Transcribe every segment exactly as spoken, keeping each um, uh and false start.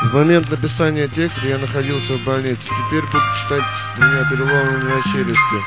В момент написания текста я находился в больнице. Теперь буду читать с двумя переломами на челюсти.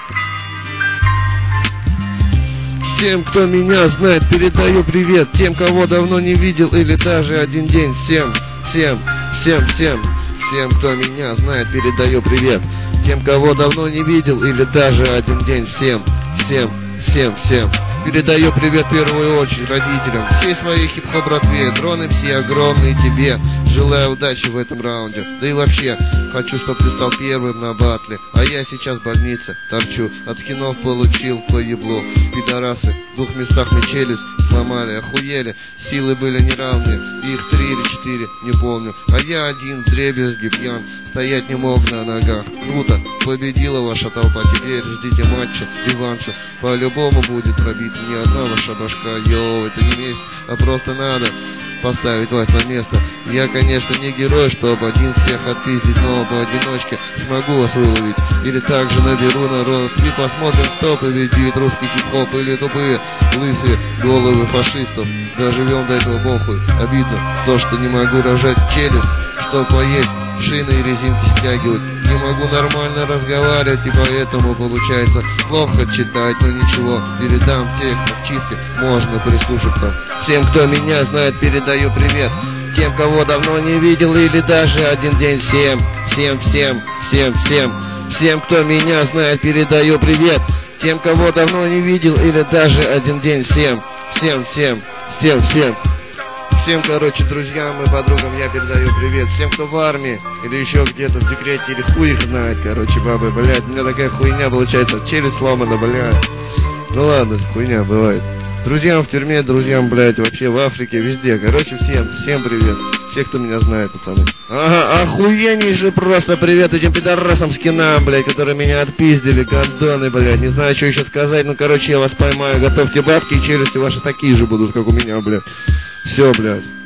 Всем, кто меня знает, передаю привет. Тем, кого давно не видел или даже один день. Всем, всем, всем, всем. Всем, кто меня знает, передаю привет. Тем, кого давно не видел или даже один день. Всем, всем, всем, всем. Передаю привет в первую очередь родителям, всей своей хип-хоп братве, дроны все огромные тебе. Желаю удачи в этом раунде. Да и вообще, хочу, чтоб ты стал первым на батле. А я сейчас в больнице торчу, от хинов получил по еблу. Пидорасы в двух местах мне челюсть сломали, охуели. Силы были неравные, их три или четыре, не помню. А я один, вдребезги пьян, стоять не мог на ногах. Круто, победила ваша толпа, теперь ждите матча, реванша. По-любому будет пробита не одна ваша башка. Йоу, это не месть, а просто надо поставить вас на место. Я, конечно, не герой, чтобы один всех отпиздить, но поодиночке смогу вас выловить. Или также наберу народ и посмотрим, кто победит, русский хип-хоп или тупые лысые головы фашистов. Доживем до этого похуй. Обидно то, что не могу рожать челюсть, что поесть, шины и резинки стягивать. Не могу нормально разговаривать, и поэтому получается плохо читать, но ничего, передам текст в чистке, можно прислушаться. Всем, кто меня знает, передаю привет. Тем, кого давно не видел или даже один день. Всем, всем, всем, всем, всем. Всем, кто меня знает, передаю привет. Тем, кого давно не видел или даже один день. Всем, всем, всем, всем, всем. Всем, короче, друзьям и подругам я передаю привет. Всем, кто в армии или еще где-то в декрете, или хуй их знает, короче, бабы, блядь. У меня такая хуйня получается, челюсть сломана, блядь. Ну ладно, хуйня бывает. Друзьям в тюрьме, друзьям, блядь, вообще в Африке, везде. Короче, всем, всем привет. Все, кто меня знает, пацаны. Ага, охуеннейший просто привет этим пидорасам скинам, блядь, которые меня отпиздили, гандоны, блядь. Не знаю, что еще сказать, ну, короче, я вас поймаю. Готовьте бабки, и челюсти ваши такие же будут, как у меня, блядь. Все, блядь.